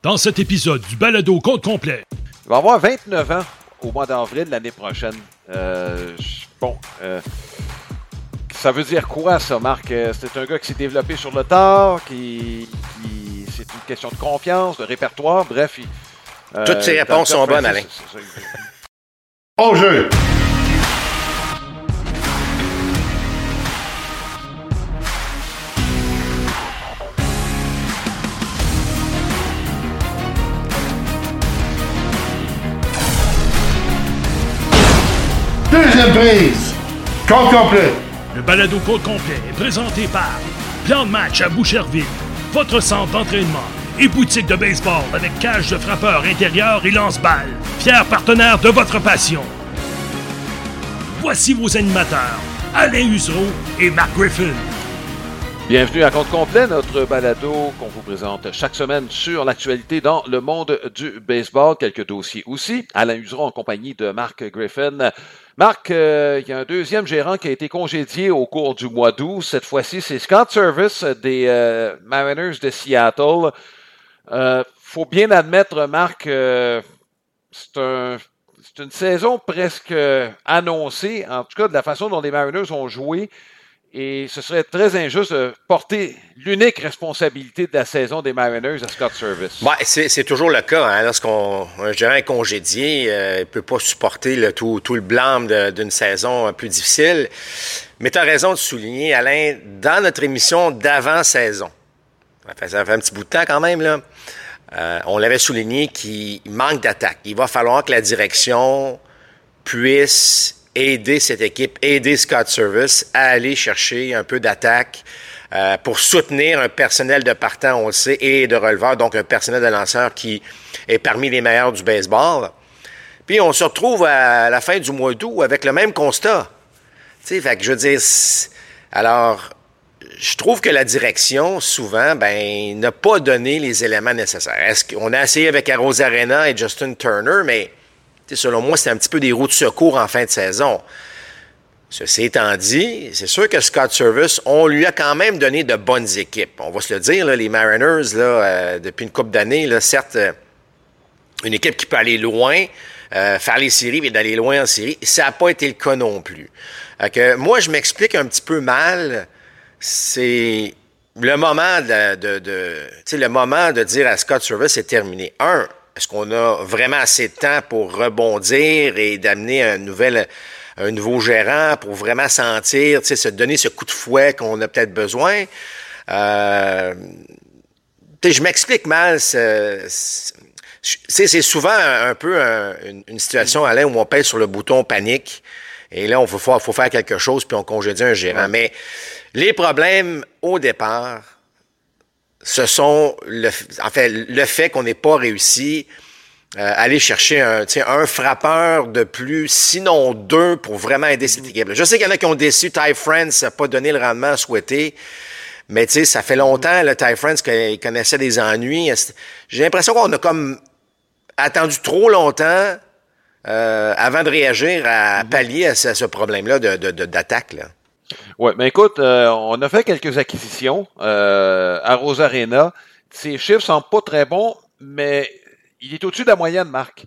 Dans cet épisode du balado compte complet. Il va avoir 29 ans au mois d'avril l'année prochaine. Ça veut dire quoi, ça, Marc? C'est un gars qui s'est développé sur le tard, c'est une question de confiance, de répertoire, bref. Toutes ces réponses sont bonnes, Alain. Au jeu! Deuxième prise! Compte complet! Le balado compte complet est présenté par Plan de match à Boucherville, votre centre d'entraînement et boutique de baseball avec cage de frappeur intérieur et lance-balles. Fier partenaire de votre passion. Voici vos animateurs, Alain Usereau et Mark Griffin. Bienvenue à Compte complet, notre balado qu'on vous présente chaque semaine sur l'actualité dans le monde du baseball. Quelques dossiers aussi. Alain Usereau en compagnie de Mark Griffin. Marc, il y a un deuxième gérant qui a été congédié au cours du mois d'août. Cette fois-ci, c'est Scott Servais des Mariners de Seattle. Faut bien admettre, Marc, c'est une saison presque annoncée, en tout cas de la façon dont les Mariners ont joué. Et ce serait très injuste de porter l'unique responsabilité de la saison des Mariners à Scott Servais. Ouais, c'est toujours le cas. Hein, lorsqu'un gérant est congédié, il ne peut pas supporter tout le blâme d'une saison plus difficile. Mais tu as raison de souligner, Alain, dans notre émission d'avant-saison, ça fait un petit bout de temps quand même, là, on l'avait souligné qu'il manque d'attaque. Il va falloir que la direction puisse aider cette équipe, aider Scott Servais à aller chercher un peu d'attaque pour soutenir un personnel de partant, on le sait, et de releveur, donc un personnel de lanceur qui est parmi les meilleurs du baseball. Puis on se retrouve à la fin du mois d'août avec le même constat. Tu sais, fait que je veux dire, alors, je trouve que la direction, souvent, n'a pas donné les éléments nécessaires. Est-ce qu'on a essayé avec Arozarena et Justin Turner, mais selon moi, c'était un petit peu des roues de secours en fin de saison. Ceci étant dit, c'est sûr que Scott Servais, on lui a quand même donné de bonnes équipes. On va se le dire, là, les Mariners, là, depuis une couple d'années, là, certes, une équipe qui peut aller loin, faire les séries, mais d'aller loin en série, ça n'a pas été le cas non plus. Moi, je m'explique un petit peu mal. C'est le moment le moment de dire à Scott Servais, c'est terminé. Est-ce qu'on a vraiment assez de temps pour rebondir et d'amener un nouveau gérant pour vraiment sentir, se donner ce coup de fouet qu'on a peut-être besoin? Je m'explique mal. C'est souvent un peu une situation, Alain, où on pèse sur le bouton panique. Et là, faut faire quelque chose, puis on congédie un gérant. Ouais. Mais les problèmes, au départ, ce sont le fait qu'on n'ait pas réussi à aller chercher un frappeur de plus, sinon deux, pour vraiment aider cette équipe. Je sais qu'il y en a qui ont déçu. Ty France n'a pas donné le rendement souhaité. Mais ça fait longtemps, le Ty France, qu'il connaissait des ennuis. J'ai l'impression qu'on a comme attendu trop longtemps avant de réagir à pallier à ce problème-là d'attaque, là. Oui, mais écoute, on a fait quelques acquisitions à Rosarena. Ses chiffres sont pas très bons, mais il est au-dessus de la moyenne, Marc.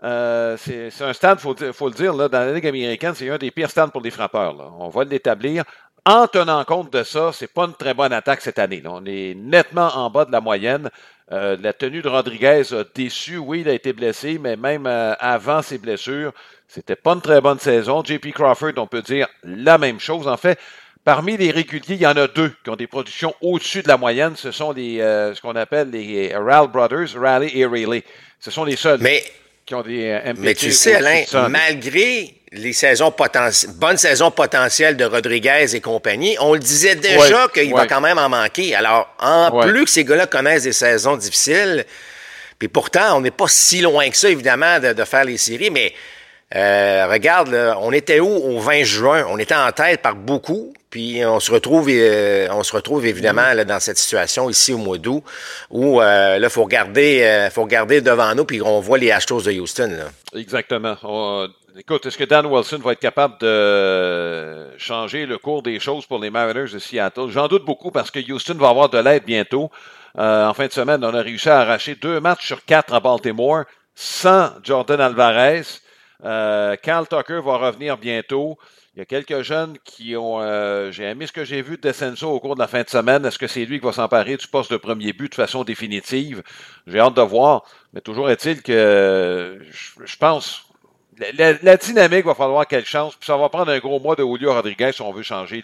C'est un stand, faut le dire, là, dans la Ligue américaine, c'est un des pires stands pour les frappeurs. Là. On va l'établir. En tenant compte de ça, c'est pas une très bonne attaque cette année. Là. On est nettement en bas de la moyenne. La tenue de Rodriguez a déçu. Oui, il a été blessé, mais même avant ses blessures, c'était pas une très bonne saison. J.P. Crawford, on peut dire la même chose. En fait, parmi les réguliers, il y en a deux qui ont des productions au-dessus de la moyenne. Ce sont ce qu'on appelle les Raleigh Brothers, Raleigh et Rayleigh. Ce sont les seuls qui ont des MPT. Mais tu sais, Alain, malgré les bonnes saisons potentielles de Rodriguez et compagnie, on le disait déjà qu'il va quand même en manquer. Alors, plus que ces gars-là connaissent des saisons difficiles, puis pourtant, on n'est pas si loin que ça, évidemment, de faire les séries, mais regarde, là, on était où au 20 juin? On était en tête par beaucoup, puis on se retrouve évidemment là, dans cette situation ici au mois d'août où là, faut regarder devant nous, puis on voit les Astros de Houston. Là. Exactement. Écoute, est-ce que Dan Wilson va être capable de changer le cours des choses pour les Mariners de Seattle? J'en doute beaucoup parce que Houston va avoir de l'aide bientôt. En fin de semaine, on a réussi à arracher 2 matchs sur 4 à Baltimore sans Jordan Alvarez. Kyle Tucker va revenir bientôt. Il y a quelques jeunes qui ont... j'ai aimé ce que j'ai vu de Descenso au cours de la fin de semaine. Est-ce que c'est lui qui va s'emparer du poste de premier but de façon définitive? J'ai hâte de voir. Mais toujours est-il que je pense... La dynamique va falloir qu'elle change. Puis ça va prendre un gros mois de Julio Rodriguez si on veut changer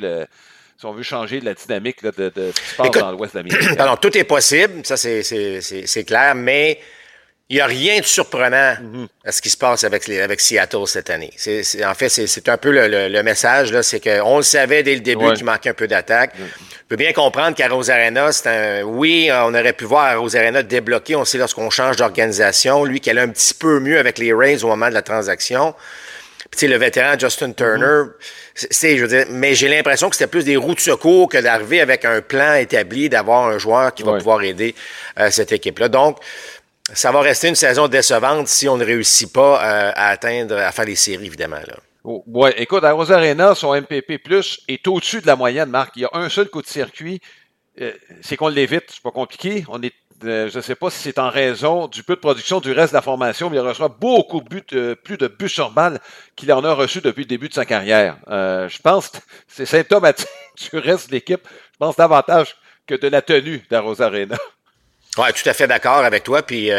la dynamique là, de ce qui se passe dans l'Ouest de l'Amérique. Alors, tout est possible, ça c'est clair, mais il n'y a rien de surprenant à ce qui se passe avec Seattle cette année. En fait, c'est un peu le message, là, c'est qu'on le savait dès le début qu'il manquait un peu d'attaque. Je peux bien comprendre qu'à Rosarena, oui, on aurait pu voir à Rosarena débloquer, on sait lorsqu'on change d'organisation, lui qui allait un petit peu mieux avec les Rays au moment de la transaction. Puis, le vétéran Justin Turner, je veux dire, mais j'ai l'impression que c'était plus des roues de secours que d'arriver avec un plan établi, d'avoir un joueur qui va pouvoir aider cette équipe-là. Donc, ça va rester une saison décevante si on ne réussit pas à faire les séries, évidemment, là. Ouais, écoute, à Rosarena, son MPP+ est au-dessus de la moyenne, Marc. Il y a un seul coup de circuit. C'est qu'on l'évite. C'est pas compliqué. Je ne sais pas si c'est en raison du peu de production du reste de la formation, mais il reçoit beaucoup de buts, plus de buts sur balle qu'il en a reçu depuis le début de sa carrière. Je pense que c'est symptomatique du reste de l'équipe. Je pense davantage que de la tenue d'Arosarena. Oui, tout à fait d'accord avec toi. Puis,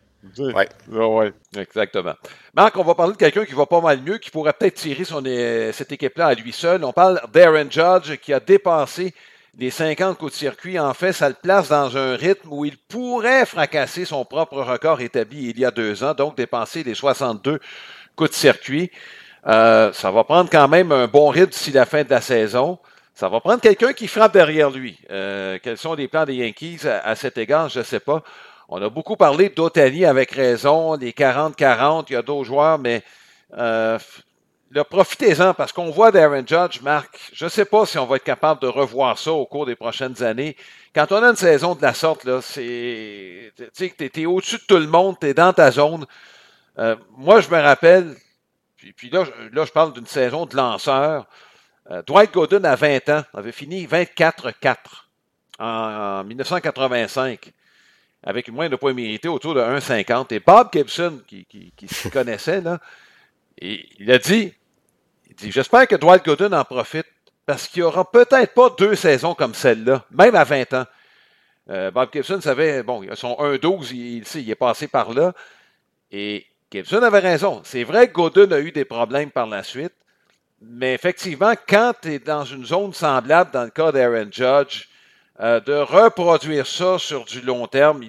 Oui, exactement. Marc, on va parler de quelqu'un qui va pas mal mieux, qui pourrait peut-être tirer cette équipe-là à lui seul. On parle d'Aaron Judge, qui a dépassé les 50 coups de circuit. En fait, ça le place dans un rythme où il pourrait fracasser son propre record établi il y a 2 ans, donc dépasser les 62 coups de circuit. Ça va prendre quand même un bon rythme d'ici la fin de la saison. Ça va prendre quelqu'un qui frappe derrière lui. Quels sont les plans des Yankees à cet égard? Je ne sais pas. On a beaucoup parlé d'Ohtani avec raison, les 40-40, il y a d'autres joueurs, mais profitez-en parce qu'on voit d'Aaron Judge, Marc, je ne sais pas si on va être capable de revoir ça au cours des prochaines années. Quand on a une saison de la sorte, là, tu sais, t'es au-dessus de tout le monde, t'es dans ta zone. Moi, je me rappelle, puis là, je parle d'une saison de lanceur. Dwight Gooden, à 20 ans, avait fini 24-4 en 1985. Avec une moyenne de points mérités autour de 1,50. Et Bob Gibson, qui s'y connaissait, là, et il a dit, j'espère que Dwight Gooden en profite, parce qu'il n'y aura peut-être pas 2 saisons comme celle-là, même à 20 ans. Bob Gibson savait, bon, il a son 1,12, il est passé par là, et Gibson avait raison. C'est vrai que Gooden a eu des problèmes par la suite, mais effectivement, quand tu es dans une zone semblable, dans le cas d'Aaron Judge, de reproduire ça sur du long terme,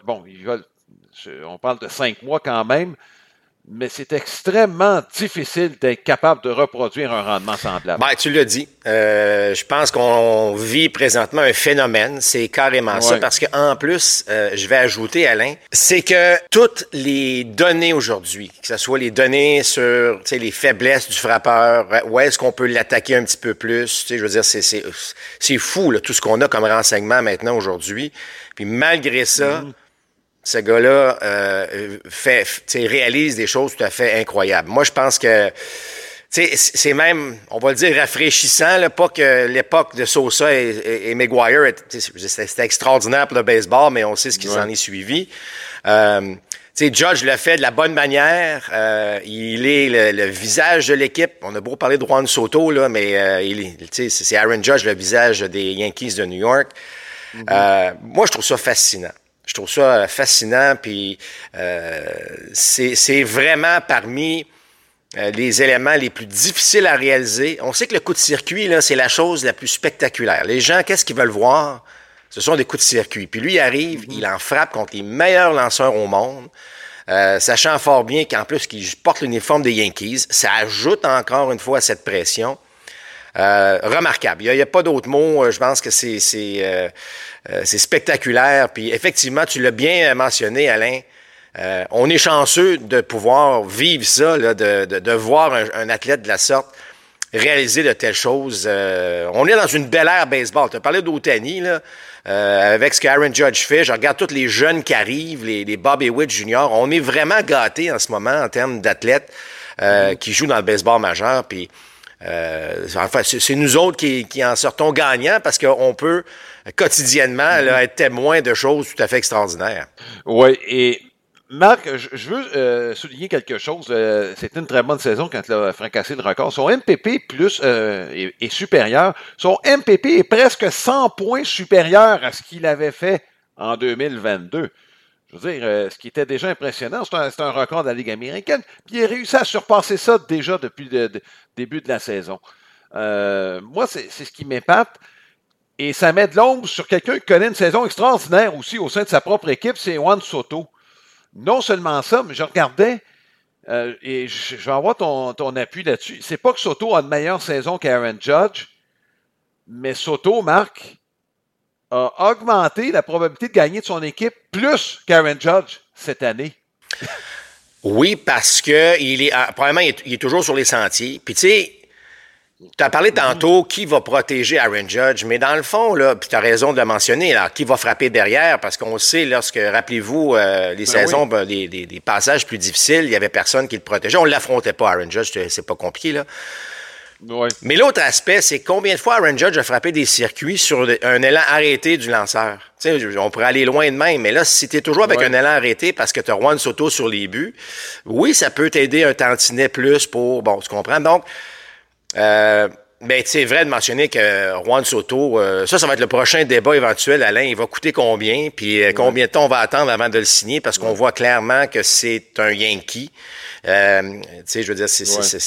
on parle de 5 mois quand même, mais c'est extrêmement difficile d'être capable de reproduire un rendement semblable. Ben, tu l'as dit. Je pense qu'on vit présentement un phénomène. C'est carrément ça. Parce qu'en plus, je vais ajouter, Alain, c'est que toutes les données aujourd'hui, que ce soit les données sur les faiblesses du frappeur, où est-ce qu'on peut l'attaquer un petit peu plus, je veux dire, c'est fou là, tout ce qu'on a comme renseignement maintenant aujourd'hui. Puis malgré ça, ce gars-là réalise des choses tout à fait incroyables. Moi, je pense que c'est même, on va le dire, rafraîchissant. Là, pas que l'époque de Sosa et Maguire, c'était extraordinaire pour le baseball, mais on sait ce qui s'en est suivi. Judge le fait de la bonne manière. Il est le visage de l'équipe. On a beau parler de Juan Soto, là, mais c'est Aaron Judge, le visage des Yankees de New York. Moi, je trouve ça fascinant. Je trouve ça fascinant, puis c'est vraiment parmi les éléments les plus difficiles à réaliser. On sait que le coup de circuit, là, c'est la chose la plus spectaculaire. Les gens, qu'est-ce qu'ils veulent voir? Ce sont des coups de circuit. Puis lui, il arrive, il en frappe contre les meilleurs lanceurs au monde, sachant fort bien qu'en plus, qu'il porte l'uniforme des Yankees. Ça ajoute encore une fois à cette pression. Remarquable. Il y a pas d'autre mot. Je pense que c'est spectaculaire. Puis effectivement, tu l'as bien mentionné, Alain. On est chanceux de pouvoir vivre ça, là, de voir un athlète de la sorte réaliser de telles choses. On est dans une belle ère baseball. Tu as parlé d'Ohtani, là, avec ce qu'Aaron Judge fait. Je regarde tous les jeunes qui arrivent, les Bobby Witt Jr. On est vraiment gâtés en ce moment en termes d'athlètes qui jouent dans le baseball majeur. Puis Enfin, c'est nous autres qui en sortons gagnants parce qu'on peut quotidiennement là, être témoin de choses tout à fait extraordinaires. Oui, et Marc, je veux souligner quelque chose. C'était une très bonne saison quand il a fracassé le record. Son MPP plus est supérieur. Son MPP est presque 100 points supérieur à ce qu'il avait fait en 2022. Je veux dire, ce qui était déjà impressionnant, c'est un record de la Ligue américaine. Puis il a réussi à surpasser ça déjà depuis le début de la saison. Moi, c'est ce qui m'épate. Et ça met de l'ombre sur quelqu'un qui connaît une saison extraordinaire aussi au sein de sa propre équipe, c'est Juan Soto. Non seulement ça, mais je regardais, et je vais avoir ton appui là-dessus. C'est pas que Soto a une meilleure saison qu'Aaron Judge, mais Soto, Marc, a augmenté la probabilité de gagner de son équipe plus qu'Aaron Judge cette année. Oui, parce que probablement, il est toujours sur les sentiers. Puis tu sais, tu as parlé tantôt qui va protéger Aaron Judge, mais dans le fond, là, puis tu as raison de le mentionner, là, qui va frapper derrière, parce qu'on sait, rappelez-vous, les saisons, des passages plus difficiles, il n'y avait personne qui le protégeait. On ne l'affrontait pas, Aaron Judge, c'est pas compliqué, là. Oui. Mais l'autre aspect, c'est combien de fois Aaron Judge a frappé des circuits sur un élan arrêté du lanceur. Tu sais, on pourrait aller loin de même, mais là, si tu es toujours avec un élan arrêté parce que tu as Juan Soto sur les buts, oui, ça peut t'aider un tantinet plus pour... Bon, tu comprends? Donc, mais c'est vrai de mentionner que Juan Soto, ça va être le prochain débat éventuel, Alain. Il va coûter combien, puis combien de temps on va attendre avant de le signer, parce qu'on voit clairement que c'est un Yankee. Tu sais, je veux dire,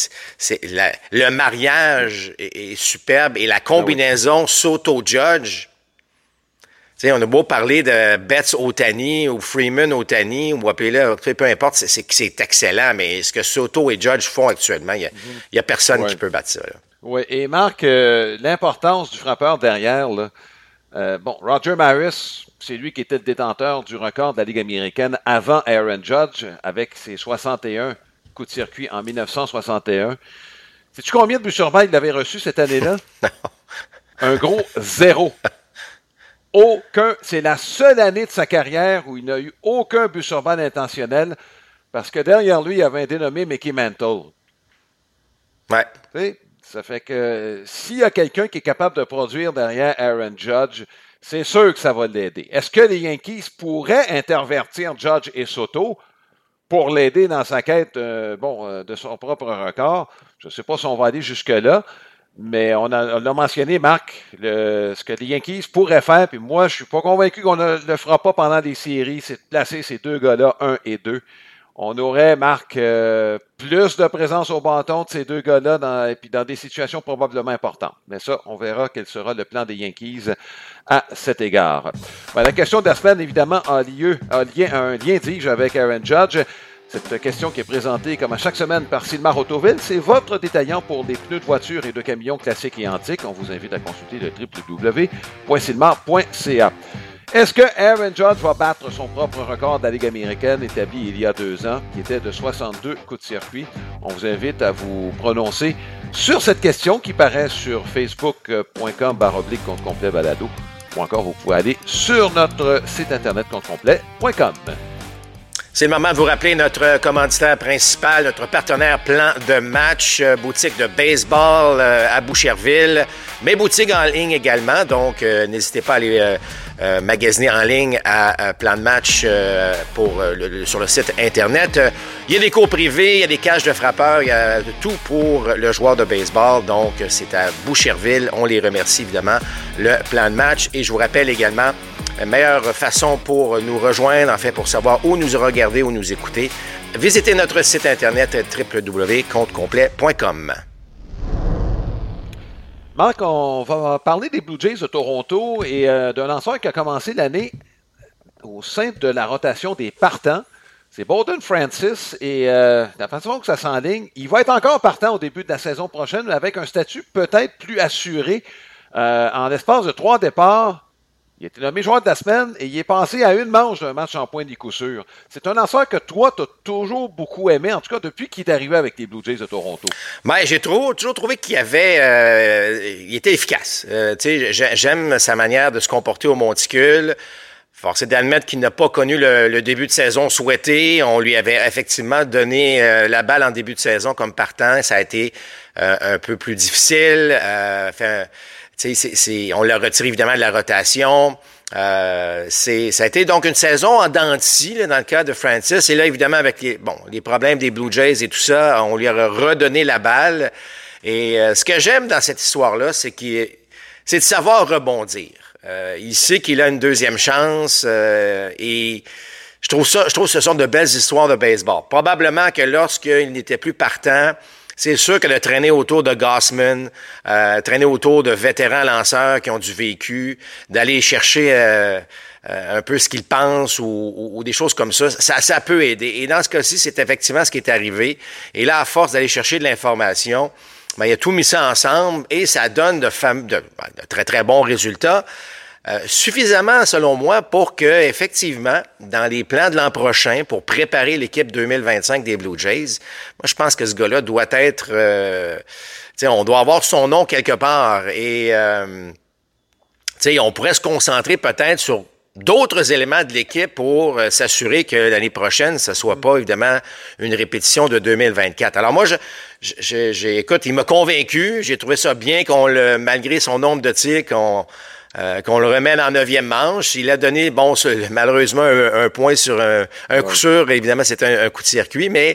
le mariage est superbe et la combinaison Soto-Judge. Tu sais, on a beau parler de Betts-Ohtani ou Freeman-Ohtani ou appelez-le, peu importe, c'est excellent, mais ce que Soto et Judge font actuellement, il y a personne qui peut battre ça, là. Oui, et Marc, l'importance du frappeur derrière, là, Roger Maris, c'est lui qui était le détenteur du record de la Ligue américaine avant Aaron Judge, avec ses 61 coups de circuit en 1961. Sais-tu combien de buts sur balle il avait reçu cette année-là? Non. Un gros 0. Aucun. C'est la seule année de sa carrière où il n'a eu aucun but sur balle intentionnel, parce que derrière lui, il y avait un dénommé Mickey Mantle. Ouais. Tu sais, ça fait que s'il y a quelqu'un qui est capable de produire derrière Aaron Judge, c'est sûr que ça va l'aider. Est-ce que les Yankees pourraient intervertir Judge et Soto pour l'aider dans sa quête de son propre record? Je ne sais pas si on va aller jusque-là, mais on l'a mentionné, Marc, ce que les Yankees pourraient faire, puis moi, je suis pas convaincu qu'on ne le fera pas pendant des séries, c'est de placer ces deux gars-là, 1 et 2. On aurait, Marc, plus de présence au bâton de ces deux gars-là et puis dans des situations probablement importantes. Mais ça, on verra quel sera le plan des Yankees à cet égard. Ben, la question de la semaine, évidemment, a un lien, dis-je, avec Aaron Judge. Cette question qui est présentée comme à chaque semaine par Sylmar Autoville, c'est votre détaillant pour des pneus de voiture et de camions classiques et antiques. On vous invite à consulter le www.sylmar.ca. Est-ce que Aaron Judge va battre son propre record de la Ligue américaine établi il y a 2 ans, qui était de 62 coups de circuit? On vous invite à vous prononcer sur cette question qui paraît sur facebook.com/compte complet balado, ou encore vous pouvez aller sur notre site internet comptecomplet.com. C'est le moment de vous rappeler notre commanditaire principal, notre partenaire Plan de match, boutique de baseball à Boucherville, mais boutique en ligne également, donc n'hésitez pas à aller magasiner en ligne à Plan de match sur le site Internet. Il y a des cours privés, il y a des cages de frappeurs, il y a tout pour le joueur de baseball, donc c'est à Boucherville. On les remercie évidemment, le Plan de match. Et je vous rappelle également, la meilleure façon pour nous rejoindre, en fait, pour savoir où nous regarder, où nous écouter, visitez notre site internet www.comptecomplet.com. Marc, on va parler des Blue Jays de Toronto et d'un lanceur qui a commencé l'année au sein de la rotation des partants. C'est Bowden Francis et la façon que ça s'enligne, il va être encore partant au début de la saison prochaine, mais avec un statut peut-être plus assuré. En l'espace de 3 départs, il a été nommé joueur de la semaine et il est passé à une manche d'un match en point de coup sûr. C'est un lanceur que toi, tu as toujours beaucoup aimé, en tout cas depuis qu'il est arrivé avec les Blue Jays de Toronto. Ben, j'ai toujours trouvé qu'il il était efficace. J'aime sa manière de se comporter au monticule. Force est d'admettre qu'il n'a pas connu le début de saison souhaité. On lui avait effectivement donné la balle en début de saison comme partant. Ça a été un peu plus difficile. On l'a retiré évidemment de la rotation. Ça a été donc une saison en dents de scie, là, dans le cas de Francis. Et là, évidemment, avec les problèmes des Blue Jays et tout ça, on lui a redonné la balle. Et ce que j'aime dans cette histoire-là, c'est de savoir rebondir. Il sait qu'il a une deuxième chance et je trouve que ce sont de belles histoires de baseball. Probablement que lorsqu'il n'était plus partant, c'est sûr que de traîner autour de Gausman, traîner autour de vétérans lanceurs qui ont du vécu, d'aller chercher un peu ce qu'ils pensent ou des choses comme ça peut aider. Et dans ce cas-ci, c'est effectivement ce qui est arrivé. Et là, à force d'aller chercher de l'information, il a tout mis ça ensemble et ça donne de très, très bons résultats. Suffisamment, selon moi, pour que, effectivement, dans les plans de l'an prochain, pour préparer l'équipe 2025 des Blue Jays, moi, je pense que ce gars-là doit être... on doit avoir son nom quelque part et on pourrait se concentrer peut-être sur d'autres éléments de l'équipe pour s'assurer que l'année prochaine, ça soit pas, évidemment, une répétition de 2024. Alors moi, écoute, il m'a convaincu. J'ai trouvé ça bien malgré son nombre de tirs, qu'on le remène en 9e manche. Il a donné, malheureusement, un point sur un coup sûr. Évidemment, c'est un coup de circuit, mais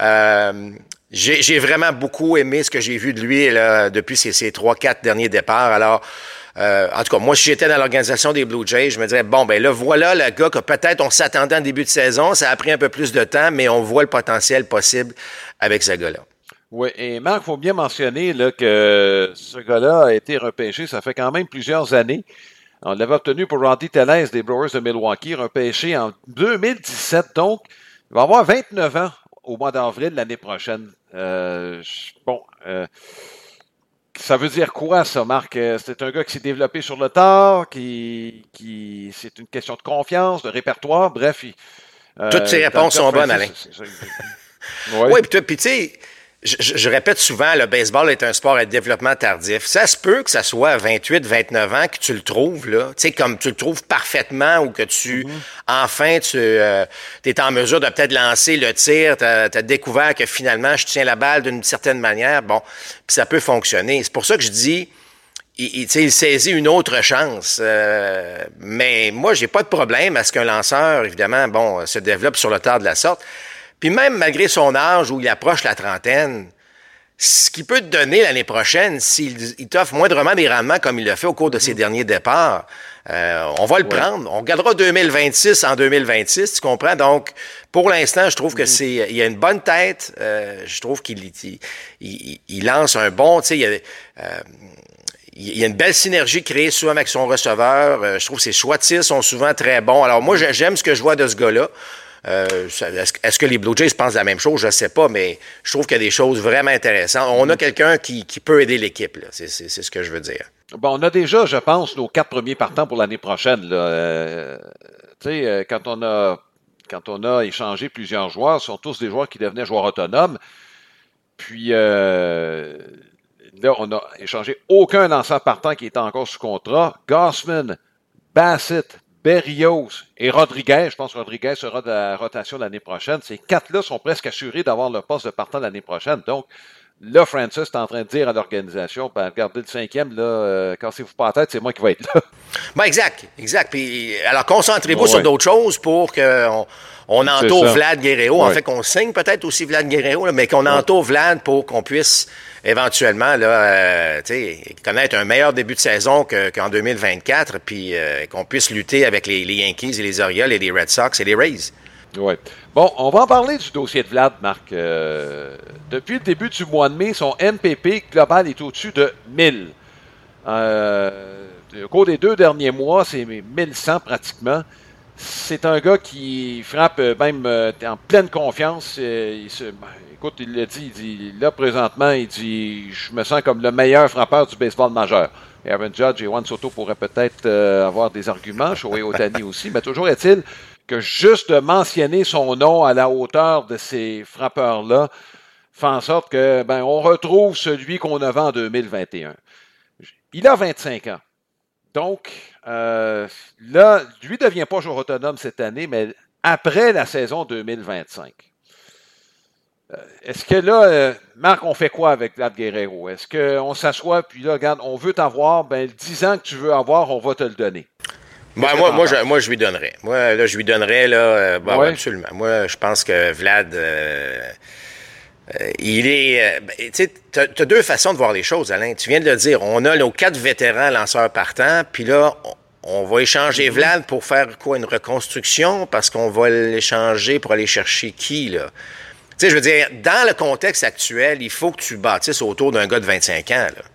j'ai vraiment beaucoup aimé ce que j'ai vu de lui là, depuis ses 3-4 derniers départs. Alors, en tout cas, moi, si j'étais dans l'organisation des Blue Jays, je me dirais, là, voilà le gars que peut-être on s'attendait en début de saison. Ça a pris un peu plus de temps, mais on voit le potentiel possible avec ce gars-là. Oui, et Marc, il faut bien mentionner là, que ce gars-là a été repêché, ça fait quand même plusieurs années. On l'avait obtenu pour Randy Tellez des Brewers de Milwaukee, repêché en 2017, donc il va avoir 29 ans au mois d'avril l'année prochaine. Ça veut dire quoi, ça, Marc? C'est un gars qui s'est développé sur le tard, c'est une question de confiance, de répertoire, bref. Toutes ces réponses sont bonnes, Alain. Oui, puis tu sais, je répète souvent, le baseball est un sport à développement tardif. Ça se peut que ça soit à 28, 29 ans que tu le trouves, là. Tu sais, comme tu le trouves parfaitement ou que tu es en mesure de peut-être lancer le tir, t'as découvert que finalement, je tiens la balle d'une certaine manière. Bon, puis ça peut fonctionner. C'est pour ça que je dis, il saisit une autre chance. Mais moi, j'ai pas de problème à ce qu'un lanceur, évidemment, se développe sur le tard de la sorte. Puis même malgré son âge où il approche la trentaine, ce qu'il peut te donner l'année prochaine, s'il t'offre moindrement des rendements comme il l'a fait au cours de ses derniers départs, on va le prendre. On regardera 2026 en 2026, tu comprends? Donc, pour l'instant, je trouve que il a une bonne tête. Je trouve qu'il lance un bon, tu sais, il y a une belle synergie créée souvent avec son receveur. Je trouve que ses choix de tir sont souvent très bons. Alors moi, j'aime ce que je vois de ce gars-là. Est-ce que les Blue Jays pensent la même chose? Je ne sais pas, mais je trouve qu'il y a des choses vraiment intéressantes. On a quelqu'un qui peut aider l'équipe, là. C'est ce que je veux dire. Bon, on a déjà, je pense, nos 4 premiers partants pour l'année prochaine. Quand on a échangé plusieurs joueurs, ce sont tous des joueurs qui devenaient joueurs autonomes. Puis là, on a échangé aucun lanceur partant qui était encore sous contrat. Gausman, Bassett, Berrios et Rodriguez. Je pense que Rodriguez sera de la rotation l'année prochaine. Ces 4-là sont presque assurés d'avoir le poste de partant l'année prochaine. Donc, là, Francis est en train de dire à l'organisation, regardez le 5e, là, cassez-vous pas la tête, c'est moi qui vais être là. Exact. Puis, alors, concentrez-vous sur d'autres choses pour qu'on entoure Vlad Guerrero. En fait, qu'on signe peut-être aussi Vlad Guerrero, là, mais qu'on entoure Vlad pour qu'on puisse éventuellement là, connaître un meilleur début de saison qu'en 2024, puis qu'on puisse lutter avec les Yankees et les Orioles et les Red Sox et les Rays. Oui. Bon, on va en parler du dossier de Vlad, Marc. Depuis le début du mois de mai, son MPP global est au-dessus de 1000. Au cours des 2 derniers mois, c'est 1100 pratiquement. C'est un gars qui frappe même en pleine confiance. Écoute, il l'a dit, là présentement, il dit, je me sens comme le meilleur frappeur du baseball majeur. Et Aaron Judge et Juan Soto pourraient peut-être avoir des arguments, Shohei Ohtani aussi, mais toujours est-il que juste de mentionner son nom à la hauteur de ces frappeurs-là fait en sorte que on retrouve celui qu'on avait en 2021. Il a 25 ans. Donc, là, lui ne devient pas joueur autonome cette année, mais après la saison 2025. Est-ce que là, Marc, on fait quoi avec Vlad Guerrero? Est-ce qu'on s'assoit, puis là, regarde, on veut t'avoir, ben, le 10 ans que tu veux avoir, on va te le donner? Ben, moi, je lui donnerais. Moi, là, je lui donnerais, là, ouais. Absolument. Moi, je pense que Vlad, il est... tu sais, t'as deux façons de voir les choses, Alain. Tu viens de le dire. On a nos 4 vétérans lanceurs partants, puis là, on va échanger Vlad pour faire quoi? Une reconstruction? Parce qu'on va l'échanger pour aller chercher qui, là? Tu sais, je veux dire, dans le contexte actuel, il faut que tu bâtisses autour d'un gars de 25 ans, là.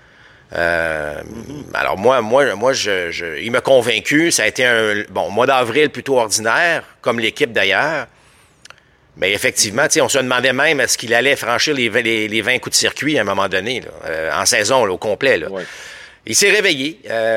Alors moi, il m'a convaincu. Ça a été un mois d'avril plutôt ordinaire, comme l'équipe d'ailleurs. Mais effectivement, on se demandait même est-ce qu'il allait franchir les 20 coups de circuit à un moment donné, là, en saison, là, au complet. Là. Ouais. Il s'est réveillé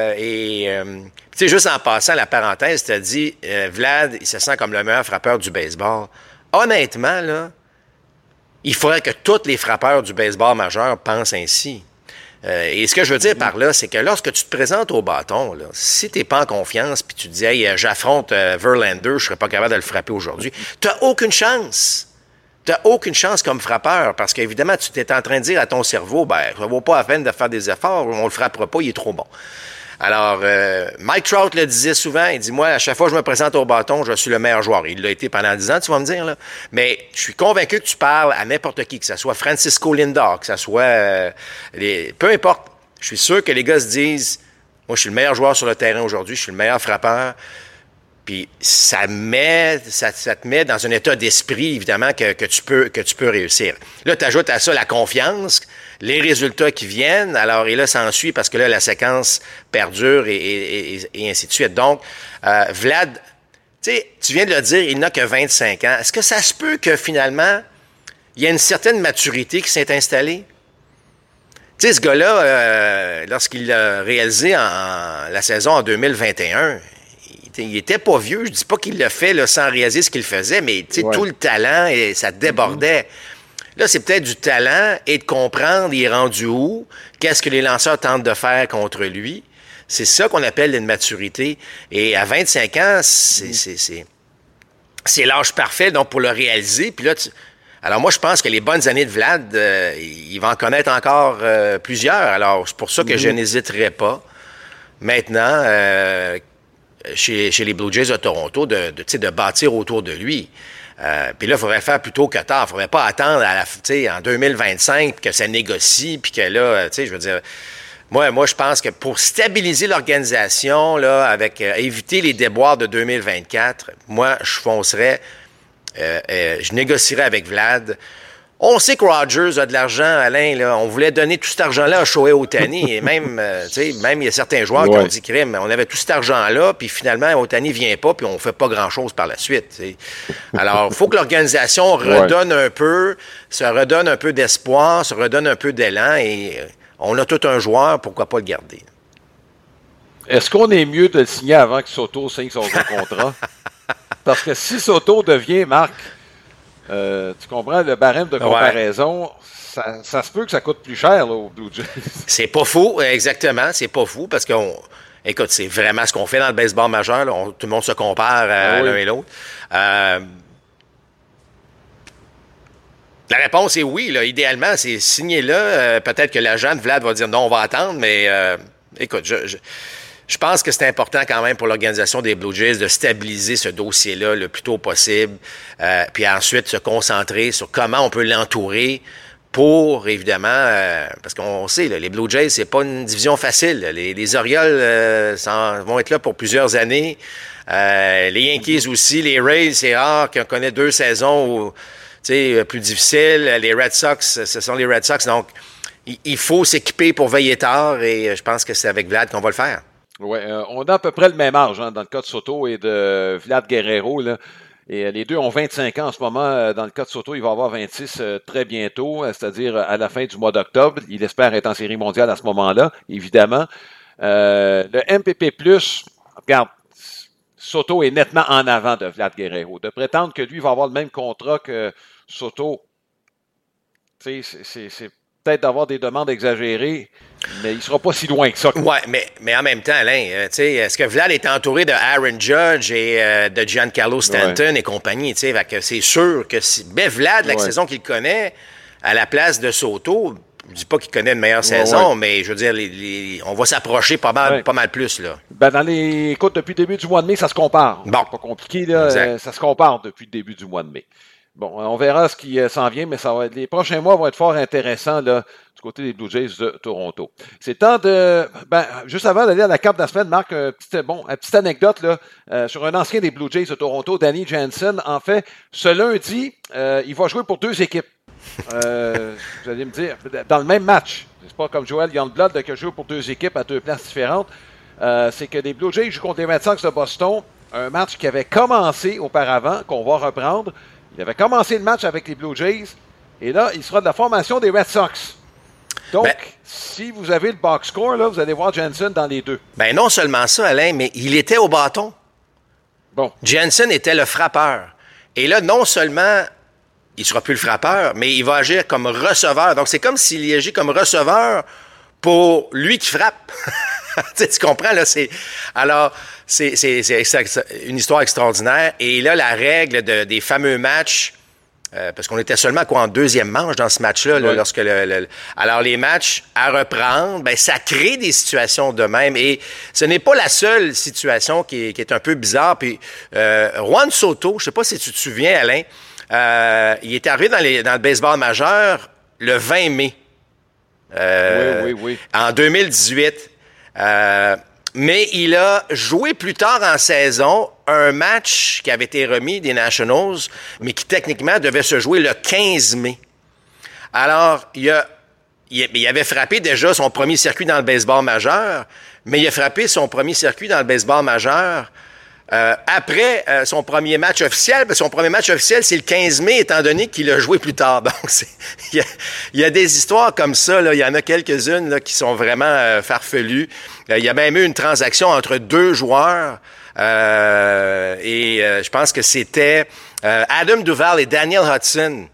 juste en passant la parenthèse, tu as dit Vlad, il se sent comme le meilleur frappeur du baseball. Honnêtement, là, il faudrait que tous les frappeurs du baseball majeur pensent ainsi. Et ce que je veux dire par là, c'est que lorsque tu te présentes au bâton, là, si tu n'es pas en confiance puis tu te dis « Hey, j'affronte Verlander, je serais pas capable de le frapper aujourd'hui », tu n'as aucune chance. Tu n'as aucune chance comme frappeur parce qu'évidemment, tu t'es en train de dire à ton cerveau « Ben, ça vaut pas la peine de faire des efforts, on le frappera pas, il est trop bon ». Alors, Mike Trout le disait souvent, il dit « Moi, à chaque fois que je me présente au bâton, je suis le meilleur joueur. » Il l'a été pendant 10 ans, tu vas me dire, là. Mais je suis convaincu que tu parles à n'importe qui, que ce soit Francisco Lindor, que ce soit... peu importe. Je suis sûr que les gars se disent « Moi, je suis le meilleur joueur sur le terrain aujourd'hui, je suis le meilleur frappeur. » Puis ça te met dans un état d'esprit, évidemment, que tu peux réussir. Là, tu ajoutes à ça la confiance, les résultats qui viennent, alors, et là, ça en suit parce que là, la séquence perdure et ainsi de suite. Donc, Vlad, tu sais, tu viens de le dire, il n'a que 25 ans. Est-ce que ça se peut que, finalement, il y a une certaine maturité qui s'est installée? Tu sais, ce gars-là, lorsqu'il a réalisé la saison en 2021, il était pas vieux. Je dis pas qu'il l'a fait là, sans réaliser ce qu'il faisait, mais tout le talent, et ça débordait. Là, c'est peut-être du talent et de comprendre il est rendu où, qu'est-ce que les lanceurs tentent de faire contre lui. C'est ça qu'on appelle une maturité. Et à 25 ans, c'est l'âge parfait donc pour le réaliser. Puis là, alors moi, je pense que les bonnes années de Vlad, il va en connaître encore plusieurs. Alors, c'est pour ça que je n'hésiterai pas maintenant... Chez les Blue Jays de Toronto, de bâtir autour de lui. Puis là, il faudrait faire plutôt que tard. Il ne faudrait pas attendre en 2025 que ça négocie, puis que là, je veux dire... Moi, je pense que pour stabiliser l'organisation, là, avec éviter les déboires de 2024, moi, je foncerais, je négocierais avec Vlad. On sait que Rogers a de l'argent, Alain. Là, on voulait donner tout cet argent-là à Shohei Ohtani. Et même, même il y a certains joueurs qui ont dit crime. On avait tout cet argent-là, puis finalement, Ohtani vient pas, puis on fait pas grand-chose par la suite. T'sais. Alors, il faut que l'organisation redonne un peu, se redonne un peu d'espoir, se redonne un peu d'élan. Et on a tout un joueur, pourquoi pas le garder? Est-ce qu'on est mieux de le signer avant que Soto signe son contrat? Parce que si Soto devient, Marc... tu comprends, le barème de comparaison, ça se peut que ça coûte plus cher là, aux Blue Jays. C'est pas fou, exactement, c'est pas fou, parce écoute, c'est vraiment ce qu'on fait dans le baseball majeur, là, tout le monde se compare l'un et l'autre. La réponse est oui, là, idéalement, c'est signé là, peut-être que l'agent de Vlad va dire non, on va attendre, mais écoute, je pense que c'est important quand même pour l'organisation des Blue Jays de stabiliser ce dossier-là le plus tôt possible, puis ensuite se concentrer sur comment on peut l'entourer pour, évidemment, parce qu'on sait, là, les Blue Jays, c'est pas une division facile. Les Orioles vont être là pour plusieurs années. Les Yankees aussi, les Rays, c'est rare qu'on connaît 2 saisons plus difficiles. Les Red Sox, ce sont les Red Sox. Donc, il faut s'équiper pour veiller tard et je pense que c'est avec Vlad qu'on va le faire. Oui, on a à peu près le même âge dans le cas de Soto et de Vlad Guerrero. Là. Et les deux ont 25 ans en ce moment. Dans le cas de Soto, il va avoir 26 très bientôt, c'est-à-dire à la fin du mois d'octobre. Il espère être en série mondiale à ce moment-là, évidemment. Le MPP+, regarde, Soto est nettement en avant de Vlad Guerrero. De prétendre que lui va avoir le même contrat que Soto, tu sais, peut-être d'avoir des demandes exagérées, mais il ne sera pas si loin que ça. Oui, mais en même temps, Alain, est-ce que Vlad est entouré de Aaron Judge et de Giancarlo Stanton et compagnie? C'est sûr que si Vlad, la saison qu'il connaît, à la place de Soto, je ne dis pas qu'il connaît une meilleure saison, mais je veux dire, on va s'approcher pas mal plus. Là. Écoute, depuis le début du mois de mai, ça se compare. Bon. C'est pas compliqué, là. Ça se compare depuis le début du mois de mai. Bon, on verra ce qui s'en vient, mais les prochains mois vont être fort intéressants là, du côté des Blue Jays de Toronto. C'est temps de... juste avant d'aller à la carte de la semaine, Marc, une petite anecdote là, sur un ancien des Blue Jays de Toronto, Danny Jansen. En fait, ce lundi, il va jouer pour 2 équipes. Vous allez me dire, dans le même match. C'est pas comme Joel Youngblood qui a joué pour 2 équipes à 2 places différentes. C'est que les Blue Jays jouent contre les Red Sox de Boston. Un match qui avait commencé auparavant, qu'on va reprendre. Il avait commencé le match avec les Blue Jays. Et là, il sera de la formation des Red Sox. Donc, si vous avez le box score, là, vous allez voir Jansen dans les 2. Non seulement ça, Alain, mais il était au bâton. Bon. Jansen était le frappeur. Et là, non seulement il ne sera plus le frappeur, mais il va agir comme receveur. Donc, c'est comme s'il agit comme receveur pour lui qui frappe. Tu comprends, là? C'est une histoire extraordinaire. Et là, la règle des fameux matchs, parce qu'on était seulement en 2e manche dans ce match-là, là, lorsque alors les matchs à reprendre, ça crée des situations de même. Et ce n'est pas la seule situation qui est un peu bizarre. Puis Juan Soto, je ne sais pas si tu te souviens, Alain, il est arrivé dans le baseball majeur le 20 mai. Oui. En 2018. Mais il a joué plus tard en saison un match qui avait été remis des Nationals, mais qui techniquement devait se jouer le 15 mai. Alors, il avait frappé déjà son premier circuit dans le baseball majeur, mais il a frappé son premier circuit dans le baseball majeur après son premier match officiel. Son premier match officiel, c'est le 15 mai, étant donné qu'il a joué plus tard. Donc, il y a des histoires comme ça. Là. Il y en a quelques-unes là, qui sont vraiment farfelues. Il y a même eu une transaction entre 2 joueurs. Je pense que c'était Adam Duvall et Daniel Hudson.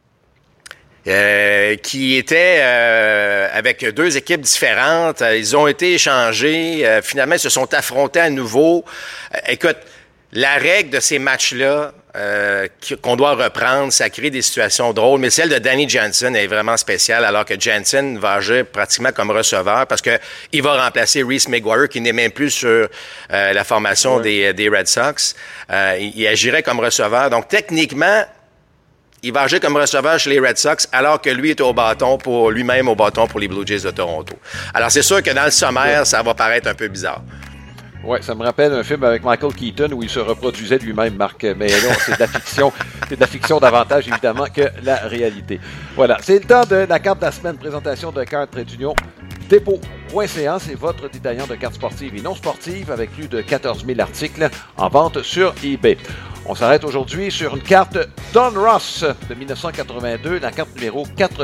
Qui étaient avec 2 équipes différentes. Ils ont été échangés. Finalement, ils se sont affrontés à nouveau. Écoute, la règle de ces matchs-là qu'on doit reprendre, ça crée des situations drôles. Mais celle de Danny Jansen est vraiment spéciale, alors que Jansen va agir pratiquement comme receveur parce qu'il va remplacer Reese McGuire, qui n'est même plus sur la formation des Red Sox. Il agirait comme receveur. Donc, techniquement, il va agir comme receveur chez les Red Sox alors que lui est au bâton pour les Blue Jays de Toronto. Alors, c'est sûr que dans le sommaire, ça va paraître un peu bizarre. Oui, ça me rappelle un film avec Michael Keaton où il se reproduisait lui-même, Marc. Mais non, c'est de la fiction. C'est de la fiction davantage, évidemment, que la réalité. Voilà, c'est le temps de la carte de la semaine. Présentation de Cartes Trait d'Union. Dépôt.ca, c'est votre détaillant de cartes sportives et non sportives avec plus de 14 000 articles en vente sur eBay. On s'arrête aujourd'hui sur une carte Don Ross de 1982, la carte numéro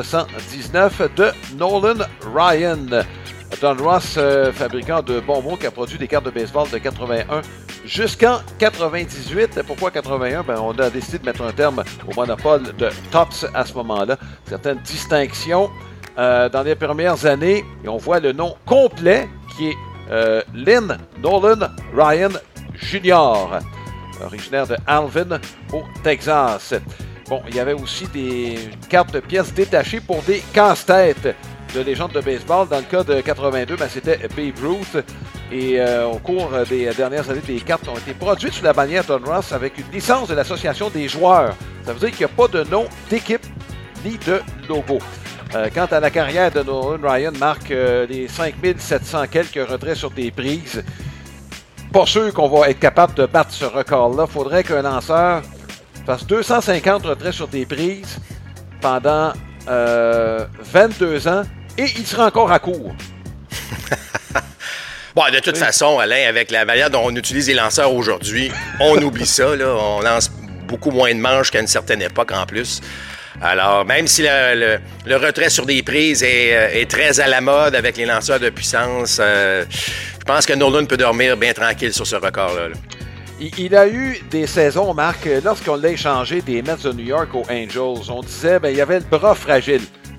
419 de Nolan Ryan. Don Ross, fabricant de bonbons qui a produit des cartes de baseball de 81 jusqu'en 98. Pourquoi 81? On a décidé de mettre un terme au monopole de Topps à ce moment-là. Certaines distinctions dans les premières années, et on voit le nom complet qui est Lynn Nolan Ryan Jr., originaire de Alvin, au Texas. Bon, il y avait aussi des cartes de pièces détachées pour des casse-têtes de légendes de baseball. Dans le cas de 82, c'était Babe Ruth. Et au cours des dernières années, des cartes ont été produites sous la bannière Don Ross avec une licence de l'Association des joueurs. Ça veut dire qu'il n'y a pas de nom d'équipe ni de logo. Quant à la carrière de Nolan Ryan, marque les 5700 quelques retraits sur des prises. Pas sûr qu'on va être capable de battre ce record-là. Il faudrait qu'un lanceur fasse 250 retraits sur des prises pendant 22 ans et il sera encore à court. Bon, de toute façon, Alain, avec la manière dont on utilise les lanceurs aujourd'hui, on oublie ça. Là. On lance beaucoup moins de manches qu'à une certaine époque en plus. Alors, même si le retrait sur des prises est très à la mode avec les lanceurs de puissance, je pense que Nolan peut dormir bien tranquille sur ce record-là. Il a eu des saisons, Marc, lorsqu'on l'a échangé des Mets de New York aux Angels, on disait il y avait le bras fragile.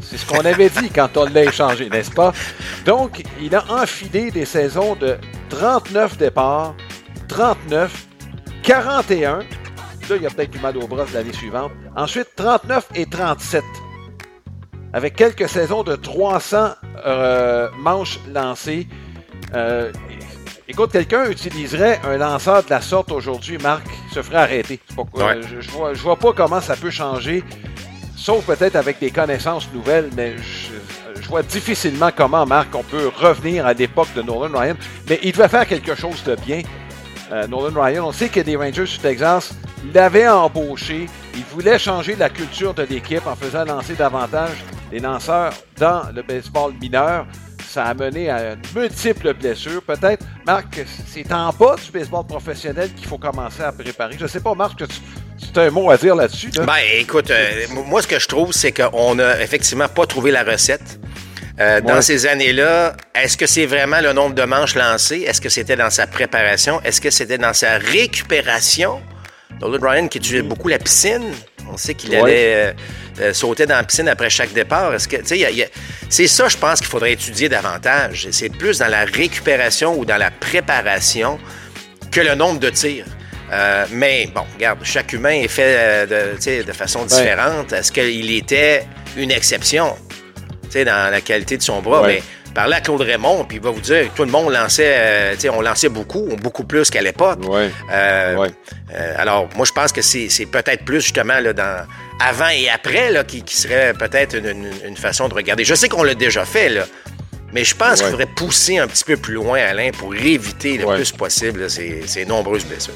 C'est ce qu'on avait dit quand on l'a échangé, n'est-ce pas? Donc, il a enfilé des saisons de 39 départs, 39, 41. Là, il a peut-être du mal au bras l'année suivante. Ensuite, 39 et 37. Avec quelques saisons de 300 manches lancées. Écoute, quelqu'un utiliserait un lanceur de la sorte aujourd'hui, Marc, se ferait arrêter. Je vois pas comment ça peut changer, sauf peut-être avec des connaissances nouvelles, mais je vois difficilement comment, Marc, on peut revenir à l'époque de Nolan Ryan. Mais il devait faire quelque chose de bien, Nolan Ryan. On sait que les Rangers du Texas l'avaient embauché. Il voulait changer la culture de l'équipe en faisant lancer davantage les lanceurs dans le baseball mineur. Ça a mené à multiples blessures. Peut-être, Marc, c'est en bas du baseball professionnel qu'il faut commencer à préparer. Je ne sais pas, Marc, tu as un mot à dire là-dessus. Là? Ben, écoute, moi, ce que je trouve, c'est qu'on n'a effectivement pas trouvé la recette. Dans ces années-là, est-ce que c'est vraiment le nombre de manches lancées? Est-ce que c'était dans sa préparation? Est-ce que c'était dans sa récupération? Nolan Ryan qui utilisait beaucoup la piscine. On sait qu'il allait sauter dans la piscine après chaque départ. Est-ce que, c'est ça, je pense qu'il faudrait étudier davantage. C'est plus dans la récupération ou dans la préparation que le nombre de tirs. Mais bon, regarde, chaque humain est fait de façon différente. Est-ce qu'il était une exception dans la qualité de son bras? Mais parlez à Claude Raymond, puis il va vous dire que tout le monde lançait, on lançait beaucoup plus qu'à l'époque. Alors, moi, je pense que c'est peut-être plus justement là, dans avant et après là, qui serait peut-être une façon de regarder. Je sais qu'on l'a déjà fait, là, mais je pense qu'il faudrait pousser un petit peu plus loin, Alain, pour éviter le plus possible là, ces nombreuses blessures.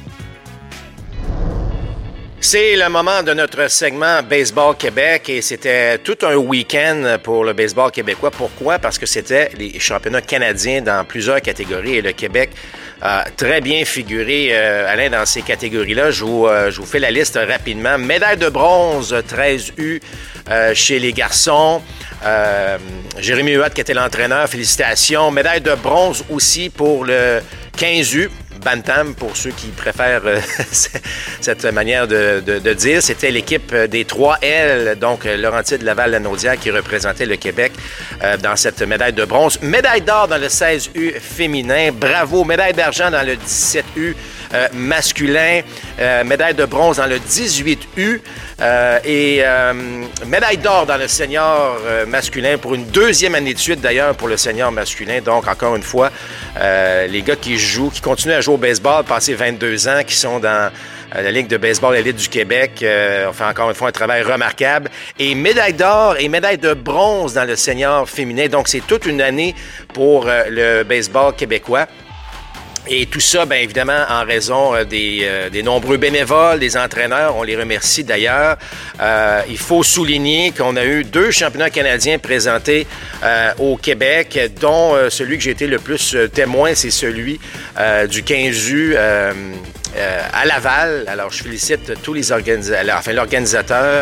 C'est le moment de notre segment Baseball Québec et c'était tout un week-end pour le baseball québécois. Pourquoi? Parce que c'était les championnats canadiens dans plusieurs catégories et le Québec a très bien figuré, Alain, dans ces catégories-là. Je vous fais la liste rapidement. Médaille de bronze, 13U chez les garçons. Jérémy Huot qui était l'entraîneur, félicitations. Médaille de bronze aussi pour le 15U. Bantam, pour ceux qui préfèrent cette manière de dire. C'était l'équipe des 3L, donc Laurentides, Laval, Lanaudière, qui représentait le Québec dans cette médaille de bronze. Médaille d'or dans le 16U féminin. Bravo. Médaille d'argent dans le 17U masculin. Médaille de bronze dans le 18U. Et médaille d'or dans le senior masculin pour une deuxième année de suite d'ailleurs pour le senior masculin. Donc encore une fois, les gars qui continuent à jouer au baseball, passé 22 ans, qui sont dans la Ligue de baseball élite du Québec, on fait encore une fois un travail remarquable. Et médaille d'or et médaille de bronze dans le senior féminin. Donc c'est toute une année pour le baseball québécois. Et tout ça, bien évidemment, en raison des nombreux bénévoles, des entraîneurs. On les remercie d'ailleurs. Il faut souligner qu'on a eu 2 championnats canadiens présentés au Québec, dont celui que j'ai été le plus témoin, c'est celui du 15U à Laval. Alors, je félicite tous les l'organisateur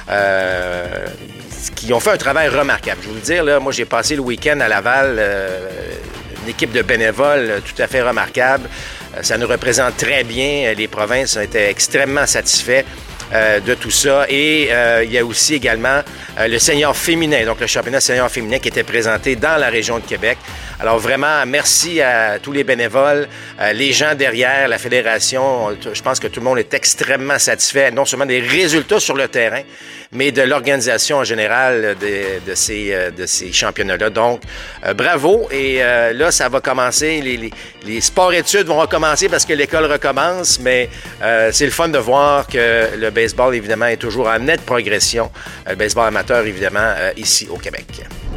qui ont fait un travail remarquable. Je vais vous le dire, là, moi, j'ai passé le week-end à Laval. Une équipe de bénévoles tout à fait remarquable. Ça nous représente très bien. Les provinces ont été extrêmement satisfaits de tout ça. Et il y a aussi également le senior féminin, donc le championnat senior féminin qui était présenté dans la région de Québec. Alors vraiment, merci à tous les bénévoles, les gens derrière la fédération. Je pense que tout le monde est extrêmement satisfait, non seulement des résultats sur le terrain, mais de l'organisation en général de ces championnats-là. Donc, bravo. Et là, ça va commencer. Les sports-études vont recommencer parce que l'école recommence, mais c'est le fun de voir que le baseball, évidemment, est toujours en nette progression. Le baseball amateur, évidemment, ici au Québec.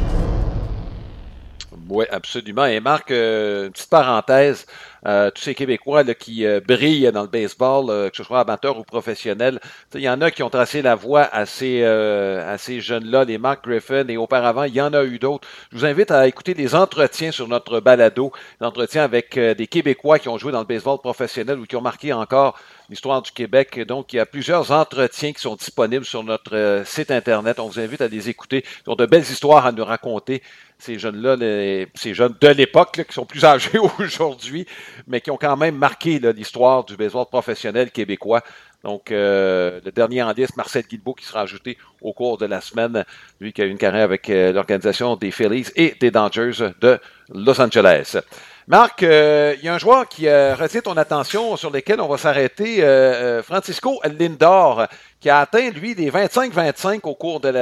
Oui, absolument. Et Marc, une petite parenthèse, tous ces Québécois là, qui brillent dans le baseball, que ce soit amateur ou professionnel, il y en a qui ont tracé la voie à ces jeunes-là, les Mark Griffin, et auparavant, il y en a eu d'autres. Je vous invite à écouter des entretiens sur notre balado, des entretiens avec des Québécois qui ont joué dans le baseball professionnel ou qui ont marqué encore l'histoire du Québec. Donc, il y a plusieurs entretiens qui sont disponibles sur notre site Internet. On vous invite à les écouter. Ils ont de belles histoires à nous raconter. Ces jeunes-là, ces jeunes de l'époque là, qui sont plus âgés aujourd'hui. mais qui ont quand même marqué là, l'histoire du baseball professionnel québécois. Donc, le dernier en liste, Marcel Guilbeault, qui sera ajouté au cours de la semaine. Lui qui a eu une carrière avec l'organisation des Phillies et des Dodgers de Los Angeles. Marc, il y a un joueur qui retient ton attention sur lequel on va s'arrêter, Francisco Lindor, qui a atteint, lui, les 25-25 au cours de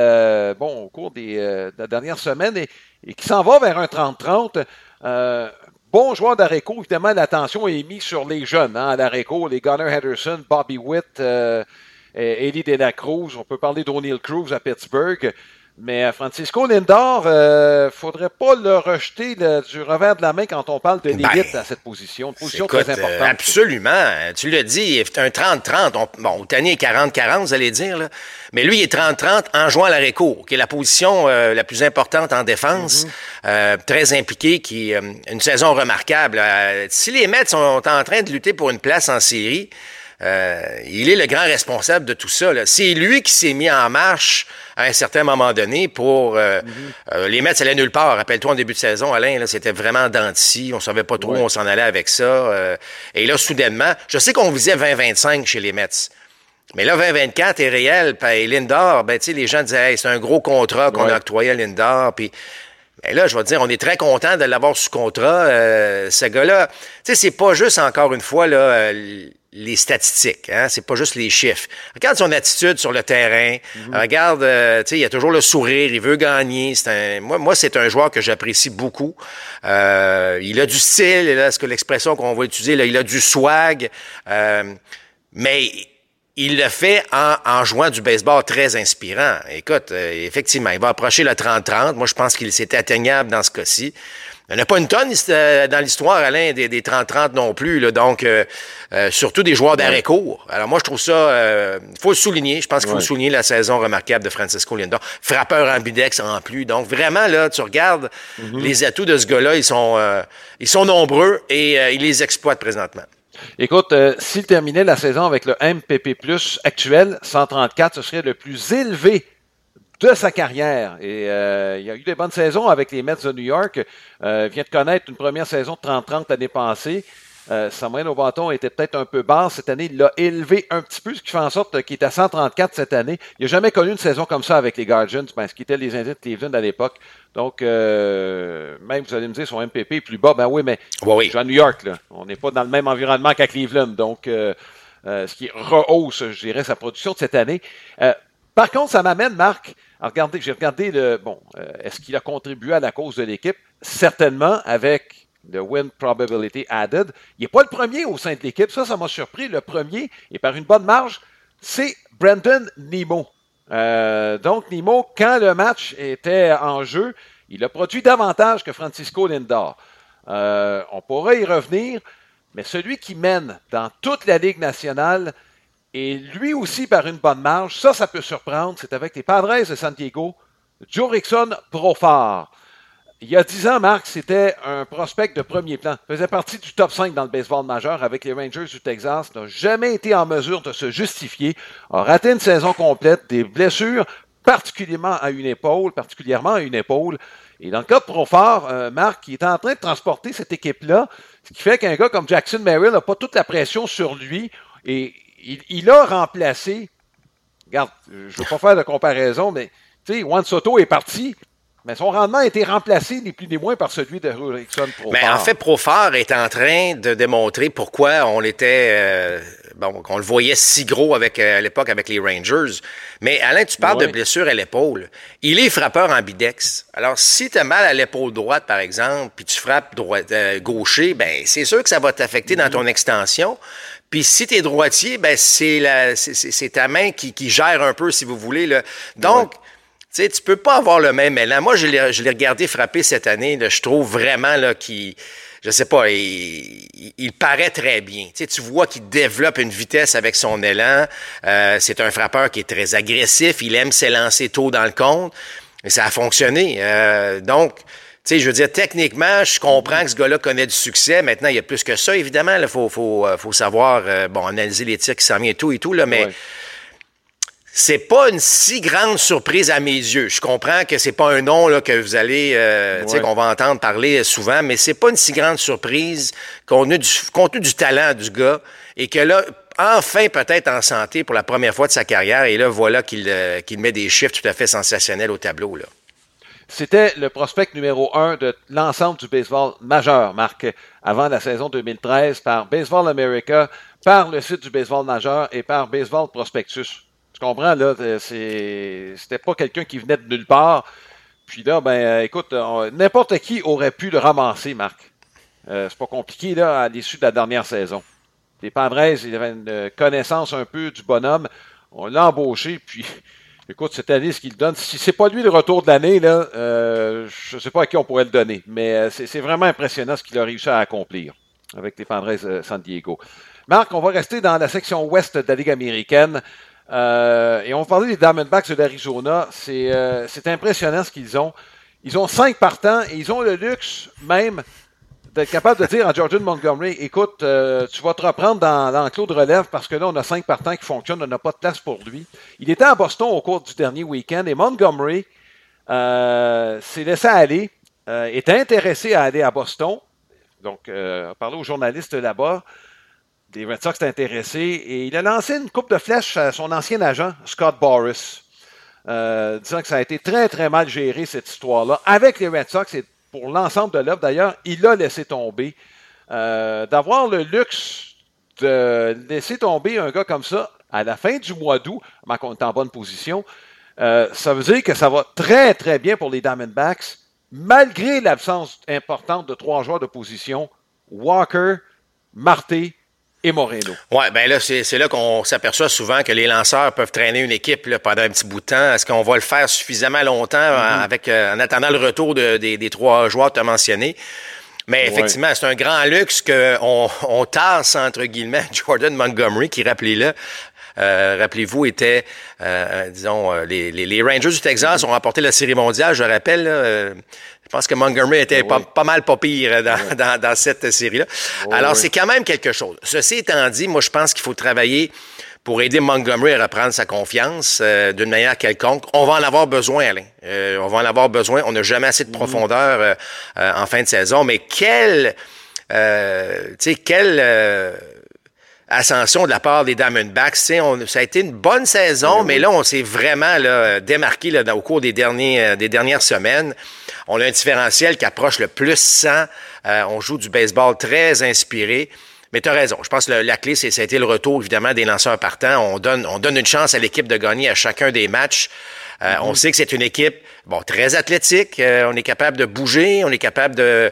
la dernière semaine et qui s'en va vers un 30-30. Bon joueur d'Areco, évidemment, l'attention est mise sur les jeunes à l'Areco, les Gunnar Henderson, Bobby Witt, Elie De La Cruz, on peut parler d'O'Neill Cruz à Pittsburgh. Mais Francisco Lindor, faudrait pas le rejeter du revers de la main quand on parle de l'élite à cette position. Une position très importante. Absolument. Tu l'as dit, un 30-30. Bon, Ohtani est 40-40, vous allez dire, là. Mais lui, il est 30-30 en jouant à l'Areco, qui est la position la plus importante en défense, très impliqué, qui une saison remarquable. Si les Mets sont en train de lutter pour une place en série, il est le grand responsable de tout ça, là. C'est lui qui s'est mis en marche à un certain moment donné pour les Mets allaient nulle part. Rappelle-toi en début de saison, Alain, là, c'était vraiment dents de scie. On savait pas trop où on s'en allait avec ça. Et là, soudainement, je sais qu'on visait 20-25 chez les Mets. Mais là, 20-24 est réel. Et Lindor, ben, tu sais, les gens disaient, hey, c'est un gros contrat qu'on a octroyé à Lindor. Puis, ben là, je vais te dire, on est très content de l'avoir sous contrat. Ce gars-là, tu sais, c'est pas juste, encore une fois, là, les statistiques, hein? C'est pas juste les chiffres. Regarde son attitude sur le terrain. Regarde, tu sais, il a toujours le sourire, il veut gagner. Moi, c'est un joueur que j'apprécie beaucoup. Il a du style, là, ce que l'expression qu'on va utiliser, là, il a du swag. Mais il le fait en jouant du baseball très inspirant. Écoute, effectivement, il va approcher le 30-30. Moi, je pense qu'il s'est atteignable dans ce cas-ci. Il n'y en a pas une tonne dans l'histoire, Alain, des 30-30 non plus. Là, donc, surtout des joueurs d'arrêt court. Alors moi, je trouve ça... il faut le souligner. Je pense qu'il faut souligner la saison remarquable de Francisco Lindor. Frappeur ambidex en plus. Donc, vraiment, là, tu regardes les atouts de ce gars-là, ils sont nombreux et il les exploite présentement. Écoute, s'il terminait la saison avec le MPP+, actuel, 134, ce serait le plus élevé de sa carrière. Et il a eu des bonnes saisons avec les Mets de New York. Vient de connaître une première saison de 30-30 l'année passée. Sa moyenne au bâton était peut-être un peu basse. Cette année, il l'a élevé un petit peu, ce qui fait en sorte qu'il est à 134 cette année. Il n'a jamais connu une saison comme ça avec les Guardians, ce qui étaient les Indiens de Cleveland à l'époque. Donc, même, vous allez me dire, son MPP est plus bas. Ben oui, mais je suis à New York, là. On n'est pas dans le même environnement qu'à Cleveland. Donc, ce qui rehausse, je dirais, sa production de cette année. Par contre, ça m'amène, Marc, j'ai regardé est-ce qu'il a contribué à la cause de l'équipe? Certainement, avec le win probability added. Il n'est pas le premier au sein de l'équipe. Ça m'a surpris. Le premier, et par une bonne marge, c'est Brandon Nimmo. Donc, Nimmo, quand le match était en jeu, il a produit davantage que Francisco Lindor. On pourrait y revenir, mais celui qui mène dans toute la Ligue nationale, et lui aussi par une bonne marge, ça peut surprendre, c'est avec les Padres de San Diego, Jurickson Profar. Il y a 10 ans, Marc, c'était un prospect de premier plan. Il faisait partie du top 5 dans le baseball majeur avec les Rangers du Texas. N'a jamais été en mesure de se justifier. A raté une saison complète, des blessures, particulièrement à une épaule. Et dans le cas de Profar, Marc, il est en train de transporter cette équipe-là, ce qui fait qu'un gars comme Jackson Merrill n'a pas toute la pression sur lui. Et il a remplacé... Regarde, je ne veux pas faire de comparaison, mais tu sais, Juan Soto est parti... Mais son rendement a été remplacé, ni plus ni moins, par celui de Jurickson Profar. Mais en fait, Profar est en train de démontrer pourquoi on était, qu'on le voyait si gros à l'époque avec les Rangers. Mais Alain, tu parles de blessure à l'épaule. Il est frappeur ambidex. Alors, si tu as mal à l'épaule droite, par exemple, puis tu frappes gaucher, ben c'est sûr que ça va t'affecter dans ton extension. Puis si tu es droitier, ben c'est ta main qui gère un peu, si vous voulez, là. Donc, tu sais, tu peux pas avoir le même élan. Moi, je l'ai regardé frapper cette année. Là, je trouve vraiment là qu'il, je sais pas, il paraît très bien. Tu sais, tu vois qu'il développe une vitesse avec son élan. C'est un frappeur qui est très agressif. Il aime s'élancer tôt dans le compte. Et ça a fonctionné. Donc, tu sais, je veux dire, techniquement, je comprends que ce gars-là connaît du succès. Maintenant, il y a plus que ça, évidemment. Il faut savoir, analyser les tirs qui s'en viennent et tout, là, mais... c'est pas une si grande surprise à mes yeux. Je comprends que c'est pas un nom là, que vous allez, tu sais, qu'on va entendre parler souvent, mais c'est pas une si grande surprise compte tenu du talent du gars et que là, enfin peut-être en santé pour la première fois de sa carrière et là, voilà qu'il met des chiffres tout à fait sensationnels au tableau, là. C'était le prospect numéro 1 de l'ensemble du baseball majeur, Marc, avant la saison 2013 par Baseball America, par le site du baseball majeur et par Baseball Prospectus. Tu comprends, là, c'était pas quelqu'un qui venait de nulle part. Puis là, écoute, n'importe qui aurait pu le ramasser, Marc. C'est pas compliqué, là, à l'issue de la dernière saison. Les Padres, ils avaient une connaissance un peu du bonhomme. On l'a embauché, puis... Écoute, cette année, ce qu'il donne, si c'est pas lui le retour de l'année, là, je sais pas à qui on pourrait le donner, mais c'est vraiment impressionnant ce qu'il a réussi à accomplir avec les Padres San Diego. Marc, on va rester dans la section ouest de la Ligue américaine et on va parler des Diamondbacks de l'Arizona. C'est impressionnant ce qu'ils ont. Ils ont 5 partants et ils ont le luxe même d'être capable de dire à Jordan Montgomery, écoute, tu vas te reprendre dans l'enclos de relève parce que là, on a 5 partants qui fonctionnent, on n'a pas de place pour lui. Il était à Boston au cours du dernier week-end et Montgomery s'est laissé aller, était intéressé à aller à Boston. Donc, parler aux journalistes là-bas, des Red Sox étaient intéressés et il a lancé une coupe de flèches à son ancien agent, Scott Boras, disant que ça a été très, très mal géré, cette histoire-là, avec les Red Sox et pour l'ensemble de l'œuvre, d'ailleurs, il a laissé tomber. D'avoir le luxe de laisser tomber un gars comme ça à la fin du mois d'août, avant qu'on est en bonne position, ça veut dire que ça va très, très bien pour les Diamondbacks, malgré l'absence importante de 3 joueurs de position, Walker, Marte et Moreno. Ouais, ben là, c'est là qu'on s'aperçoit souvent que les lanceurs peuvent traîner une équipe là, pendant un petit bout de temps. Est-ce qu'on va le faire suffisamment longtemps en attendant le retour des 3 joueurs que tu as mentionnés? Mais effectivement, c'est un grand luxe qu'on tasse, entre guillemets, Jordan Montgomery, qui, rappelez-vous, était, les Rangers du Texas ont remporté la Série mondiale, je rappelle, là, je pense que Montgomery était pas mal pas pire dans cette série-là. Alors, c'est quand même quelque chose. Ceci étant dit, moi, je pense qu'il faut travailler pour aider Montgomery à reprendre sa confiance d'une manière quelconque. On va en avoir besoin, Alain. On va en avoir besoin. On n'a jamais assez de profondeur en fin de saison. Mais quelle ascension de la part des Diamondbacks. Ça a été une bonne saison, mais là, on s'est vraiment démarqué là, au cours des dernières semaines. On a un différentiel qui approche le plus 100. On joue du baseball très inspiré. Mais tu as raison. Je pense que la clé, ça a été le retour, évidemment, des lanceurs partants. On donne une chance à l'équipe de gagner à chacun des matchs. On sait que c'est une équipe très athlétique. On est capable de bouger. On est capable de...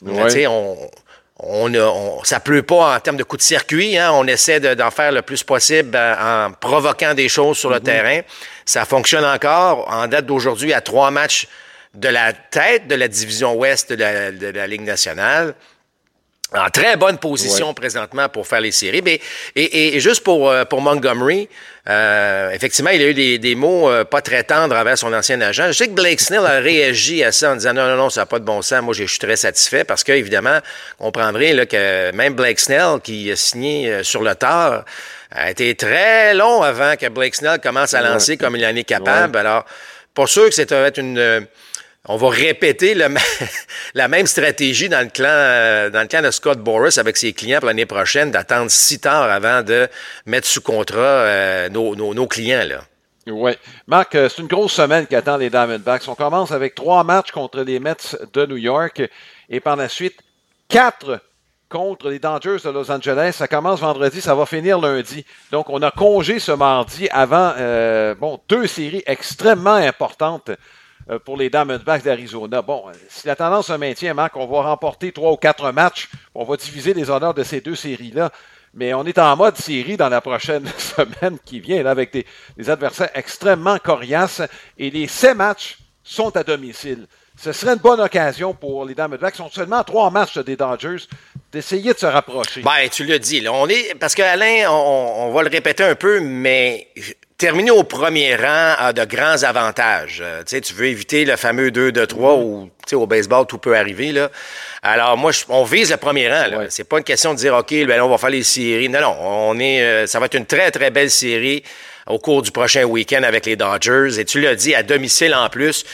ça pleut pas en termes de coups de circuit. Hein? On essaie d'en faire le plus possible en provoquant des choses sur le terrain. Ça fonctionne encore. En date d'aujourd'hui, à 3 matchs de la tête de la division ouest de la Ligue nationale. En très bonne position présentement pour faire les séries. Mais, et juste pour Montgomery, effectivement, il a eu des mots pas très tendres envers son ancien agent. Je sais que Blake Snell a réagi à ça en disant non, ça n'a pas de bon sens. Moi, je suis très satisfait parce que, évidemment, on comprendrait là, que même Blake Snell, qui a signé sur le tard, a été très long avant que Blake Snell commence à lancer comme il en est capable. Alors, pas sûr que ça va être on va répéter la même stratégie dans le clan de Scott Boras avec ses clients pour l'année prochaine, d'attendre si tard avant de mettre sous contrat nos clients, là. Oui. Marc, c'est une grosse semaine qui attend les Diamondbacks. On commence avec 3 matchs contre les Mets de New York et par la suite 4 contre les Dodgers de Los Angeles. Ça commence vendredi, ça va finir lundi. Donc, on a congé ce mardi avant 2 séries extrêmement importantes pour les Diamondbacks d'Arizona. Bon, si la tendance se maintient, Marc, on va remporter 3 ou 4 matchs. On va diviser les honneurs de ces 2 séries-là. Mais on est en mode série dans la prochaine semaine qui vient, là, avec des adversaires extrêmement coriaces. Et les 7 matchs sont à domicile. Ce serait une bonne occasion pour les Diamondbacks, qui sont seulement à 3 matchs des Dodgers, d'essayer de se rapprocher. Ben, tu l'as dit. Là, parce qu'Alain, on va le répéter un peu, mais... Terminer au premier rang a de grands avantages. Tu veux éviter le fameux 2-3 où au baseball tout peut arriver. Là. Alors moi, on vise le premier rang. Là. C'est pas une question de dire OK, on va faire les séries. Non, ça va être une très très belle série. au cours du prochain week-end avec les Dodgers. Et tu l'as dit, à domicile en plus,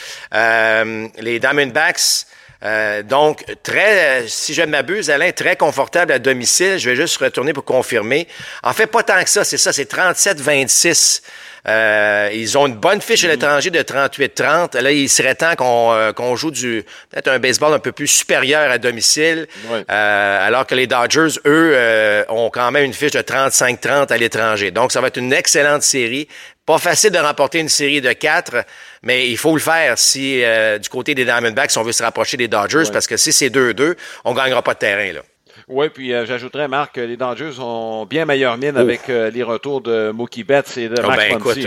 les Diamondbacks, donc très, si je ne m'abuse, Alain, très confortable à domicile. Je vais juste retourner pour confirmer. En fait, pas tant que ça, c'est 37-26. Ils ont une bonne fiche à l'étranger de 38-30. Là, il serait temps qu'on joue peut-être un baseball un peu plus supérieur à domicile. Ouais. Alors que les Dodgers, eux, ont quand même une fiche de 35-30 à l'étranger. Donc, ça va être une excellente série. Pas facile de remporter une série de 4, mais il faut le faire si du côté des Diamondbacks, on veut se rapprocher des Dodgers, parce que si c'est 2-2, on gagnera pas de terrain, là. Oui, puis j'ajouterais, Marc, les Dodgers ont bien meilleure mine avec les retours de Mookie Betts et de Max Muncy.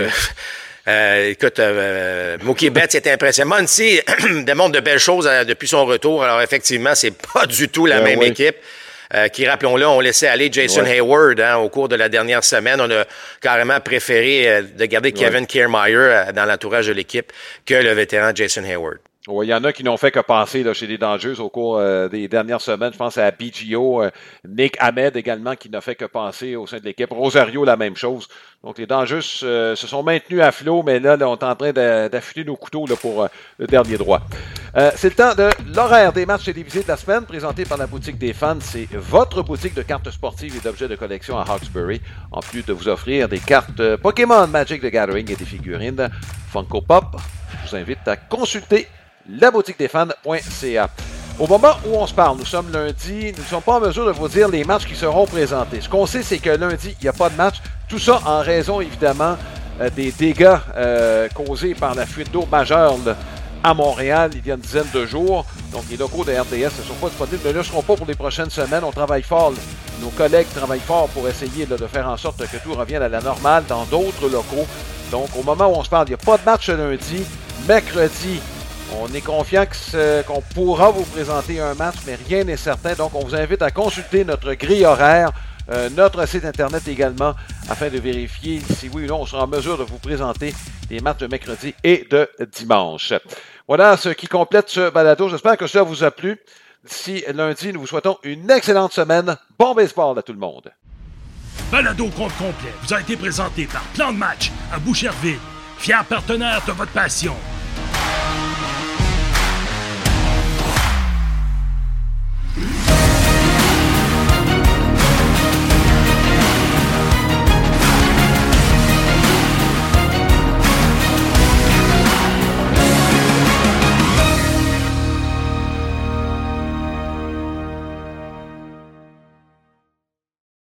Écoute, Mookie Betts est impressionnant. Muncy démontre de belles choses depuis son retour. Alors, effectivement, c'est pas du tout la même équipe. Qui, rappelons-le, ont laissé aller Jason Hayward au cours de la dernière semaine. On a carrément préféré de garder Kevin Kiermaier dans l'entourage de l'équipe que le vétéran Jason Hayward. Oui, il y en a qui n'ont fait que passer là, chez les Dodgers au cours des dernières semaines. Je pense à BGO, Nick Ahmed également qui n'a fait que passer au sein de l'équipe. Rosario, la même chose. Donc les Dodgers se sont maintenus à flot, mais là on est en train d'affûter nos couteaux là, pour le dernier droit. C'est le temps de l'horaire des matchs télévisés de la semaine, présenté par la boutique des fans. C'est votre boutique de cartes sportives et d'objets de collection à Hawkesbury. En plus de vous offrir des cartes Pokémon, Magic the Gathering et des figurines Funko Pop, je vous invite à consulter laboutiquedesfans.ca. Au moment où on se parle, nous sommes lundi, nous ne sommes pas en mesure de vous dire les matchs qui seront présentés. Ce qu'on sait, c'est que lundi, il n'y a pas de match. Tout ça en raison, évidemment, des dégâts causés par la fuite d'eau majeure là, à Montréal il y a une dizaine de jours. Donc, les locaux de RDS ne sont pas disponibles, ne le seront pas pour les prochaines semaines. On travaille fort, nos collègues travaillent fort pour essayer là, de faire en sorte que tout revienne à la normale dans d'autres locaux. Donc, au moment où on se parle, il n'y a pas de match lundi. Mercredi, on est confiant qu'on pourra vous présenter un match, mais rien n'est certain. Donc, on vous invite à consulter notre grille horaire, notre site Internet également, afin de vérifier si oui ou non on sera en mesure de vous présenter les matchs de mercredi et de dimanche. Voilà ce qui complète ce balado. J'espère que cela vous a plu. D'ici lundi, nous vous souhaitons une excellente semaine. Bon baseball à tout le monde. Balado compte complet vous a été présenté par Plan de match à Boucherville, fier partenaire de votre passion.